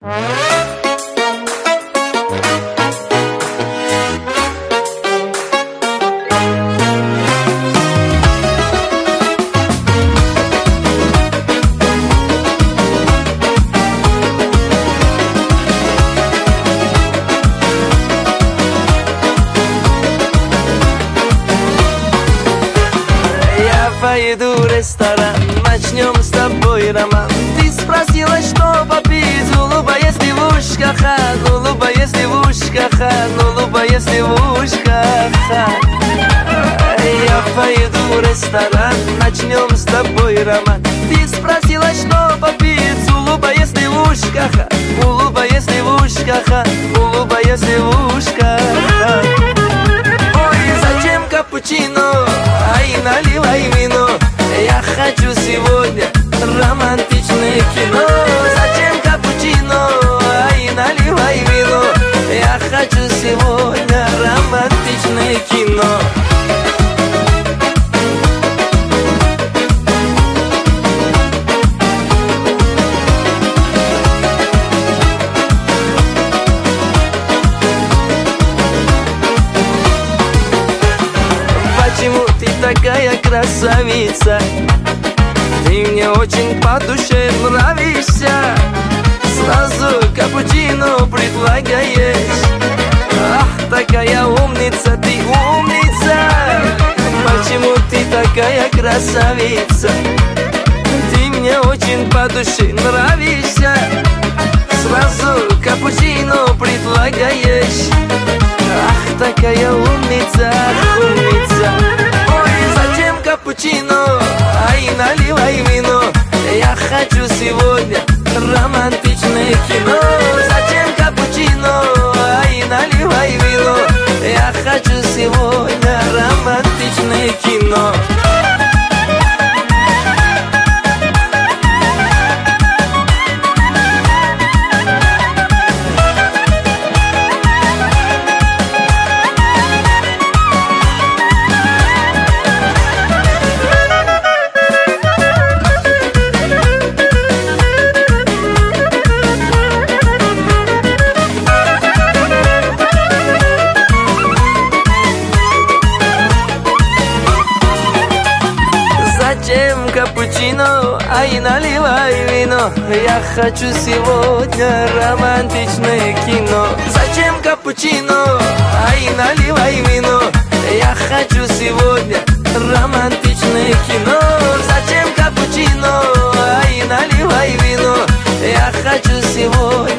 Пойду в ресторан, начнем с тобой роман. Ты спросила, что попить, улыбаясь девушка, улыбаясь девушка, улыбаясь девушка. Я пойду в ресторан, начнем с тобой роман. Ты спросила, что попить, улыбаясь девушка, улыбаясь девушка, улыбаясь девушка. Ой, зачем капучино? Ай, наливай вино. Я хочу сегодня романтичное кино. Зачем капучино? Ай, наливай вино. Я хочу сегодня романтичное кино. Почему ты такая красавица? Ты мне очень по душе нравишься. Сразу капучино предлагаешь. Ах, такая умница, ты умница. Почему ты такая красавица? Ты мне очень по душе нравишься. Сразу капучино предлагаешь. Ах, такая умница, умница. Ой, зачем капучино? Ай, наливай вино. Я хочу сегодня романтичное кино. Зачем капучино? Ай, наливай вино. Я хочу сегодня романтичное кино. Зачем капучино? Ай, наливай вино. Я хочу сегодня романтичное кино. Зачем капучино? Ай, наливай вино. Я хочу сегодня романтичное кино. Зачем капучино? Ай, наливай вино. Я хочу сегодня